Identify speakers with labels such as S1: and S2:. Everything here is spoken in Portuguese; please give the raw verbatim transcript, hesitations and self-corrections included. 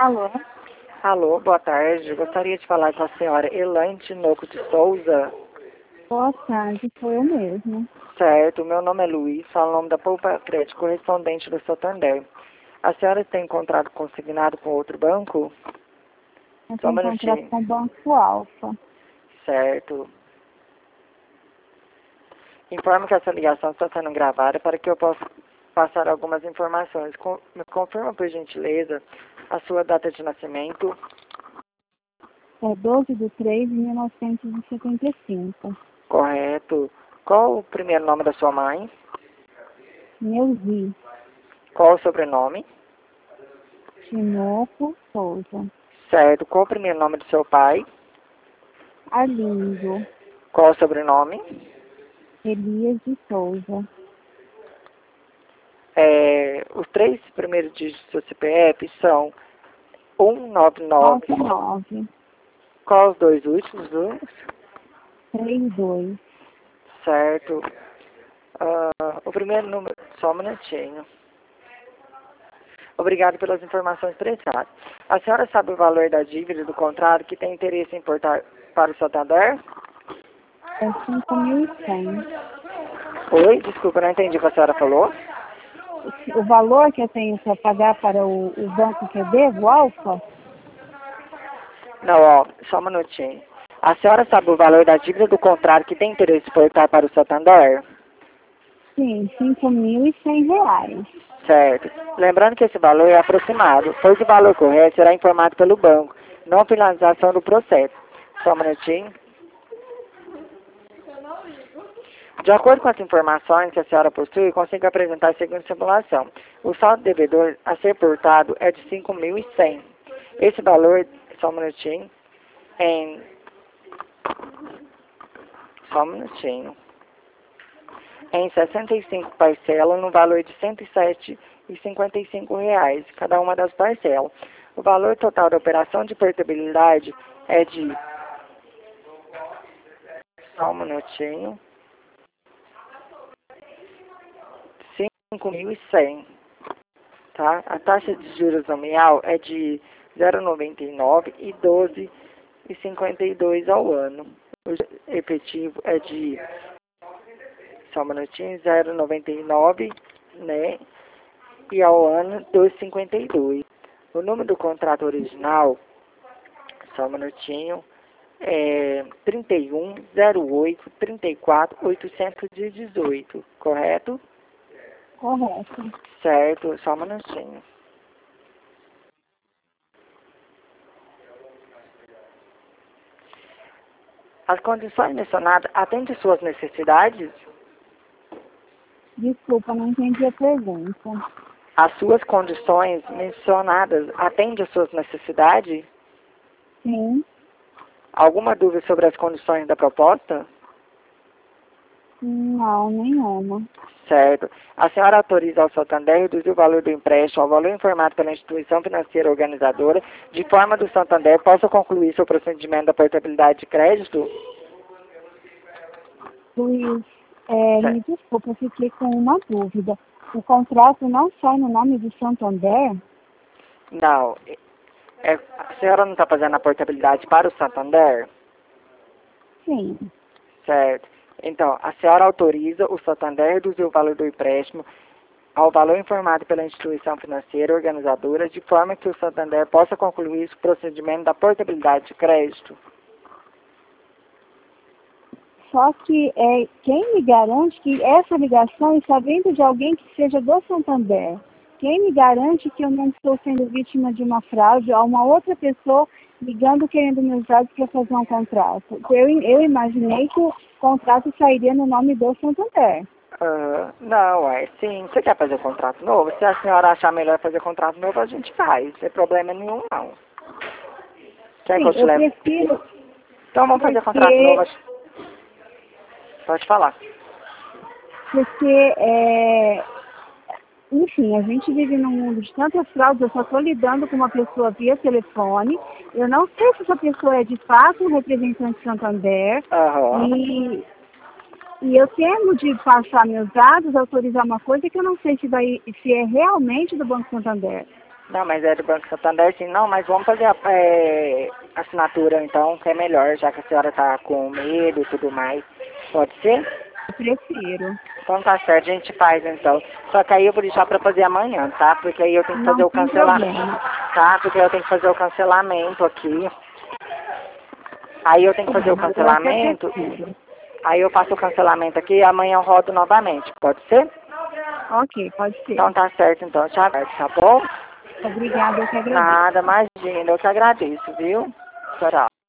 S1: Alô?
S2: Alô, boa tarde. Gostaria de falar com a senhora Elaine Tinoco de Souza.
S1: Boa tarde, sou eu mesmo.
S2: Certo, meu nome é Luiz, falo o nome da Poupa Crédito, correspondente do Santander. A senhora tem contrato consignado com outro banco?
S1: Eu
S2: Só um
S1: tenho um contrato
S2: minutinho.
S1: com o Banco Alfa.
S2: Certo. Informo que essa ligação está sendo gravada para que eu possa passar algumas informações. Com- Me confirma, por gentileza, a sua data de nascimento,
S1: É doze de três de mil novecentos e setenta e cinco.
S2: correto? Qual o primeiro nome da sua mãe?
S1: Neuzi,
S2: Qual o sobrenome?
S1: Tinoco Souza.
S2: Certo. Qual o primeiro nome do seu pai?
S1: Arlindo,
S2: Qual o sobrenome?
S1: Elias de Souza.
S2: É, os três primeiros dígitos do seu C P F são cento e noventa e nove.
S1: nove nove
S2: Qual os dois últimos? Viu?
S1: três dois.
S2: Certo. Ah, o primeiro número, só um minutinho. Obrigado pelas informações prestadas. A senhora sabe o valor da dívida do contrato que tem interesse em importar para o Santander?
S1: É cinco mil e cem.
S2: Oi, desculpa, não entendi o que a senhora falou.
S1: O valor que eu tenho para pagar para o, o banco que eu devo, o Alfa,
S2: Não, ó, só um minutinho. A senhora sabe o valor da dívida do contrato que tem interesse em exportar para o Santander?
S1: sim, cinco mil e cem reais.
S2: Certo. Lembrando que esse valor é aproximado, pois o valor correto será informado pelo banco, não a finalização do processo. Só um minutinho. De acordo com as informações que a senhora possui, consigo apresentar a seguinte simulação. O saldo devedor a ser portado é de cinco mil e cem. Esse valor, só um minutinho, em... Só um minutinho. Em sessenta e cinco parcelas, no valor de cento e sete reais e cinquenta e cinco reais, cada uma das parcelas. O valor total da operação de portabilidade é de... Só um minutinho. cinco mil e cem, tá? A taxa de juros nominal é de zero vírgula noventa e nove e doze vírgula cinquenta e dois ao ano. O efetivo é de, só um minutinho, zero vírgula noventa e nove, né? E ao ano, dois vírgula cinquenta e dois. O número do contrato original, só um minutinho, é trinta e um, zero oito, trinta e quatro, oitocentos e dezoito, correto?
S1: Correto.
S2: Certo, só um minutinho. As condições mencionadas atendem suas necessidades?
S1: Desculpa, não entendi a pergunta.
S2: As suas condições mencionadas atendem às suas necessidades?
S1: Sim,
S2: Alguma dúvida sobre as condições da proposta?
S1: não, nenhuma.
S2: Certo. A senhora autoriza ao Santander reduzir o valor do empréstimo ao valor informado pela instituição financeira organizadora, de forma que o Santander possa concluir seu procedimento da portabilidade de crédito?
S1: Luiz, é, me
S2: Certo.
S1: desculpa, eu fiquei com uma dúvida. O contrato não sai no nome do Santander?
S2: Não. É, a senhora não está fazendo a portabilidade para o Santander?
S1: Sim.
S2: Certo. Então, a senhora autoriza o Santander a reduzir o valor do empréstimo ao valor informado pela instituição financeira organizadora, de forma que o Santander possa concluir o procedimento da portabilidade de crédito.
S1: Só que é, quem me garante que essa ligação está vindo de alguém que seja do Santander? Quem me garante que eu não estou sendo vítima de uma fraude ou uma outra pessoa ligando querendo meus dados para fazer um contrato? Eu, eu imaginei que o contrato sairia no nome do Santander.
S2: Ah, não, é sim. Você quer fazer contrato novo? Se a senhora achar melhor fazer contrato novo, a gente faz. Não tem problema nenhum, não. Quer que
S1: Sim,
S2: eu te
S1: eu
S2: leve?
S1: prefiro
S2: Então vamos fazer contrato novo.
S1: porque,
S2: Pode falar.
S1: porque é, enfim, a gente vive num mundo de tantas fraudes, eu só estou lidando com uma pessoa via telefone, eu não sei se essa pessoa é de fato um representante de Santander,
S2: Aham.
S1: e, e eu temo de passar meus dados, autorizar uma coisa que eu não sei se, vai, se é realmente do Banco Santander.
S2: Não, mas é do Banco Santander, sim. Não, mas vamos fazer a é, assinatura, então, que é melhor, já que a senhora tá com medo e tudo mais. Pode ser?
S1: Eu prefiro.
S2: Então tá certo, a gente faz, então. Só que aí eu vou deixar pra fazer amanhã, tá? Porque aí eu tenho que fazer
S1: Não
S2: o
S1: tem
S2: cancelamento.
S1: problema.
S2: Tá? Porque eu tenho que fazer o cancelamento aqui. Aí eu tenho que fazer o
S1: Eu até
S2: cancelamento.
S1: prefiro.
S2: Aí eu faço o cancelamento aqui e amanhã eu rodo novamente. Pode ser?
S1: Ok, pode ser.
S2: Então tá certo, então. Tchau, tá bom?
S1: Obrigada, eu que agradeço.
S2: Nada, imagina. Eu que agradeço, viu? Tchau, tchau.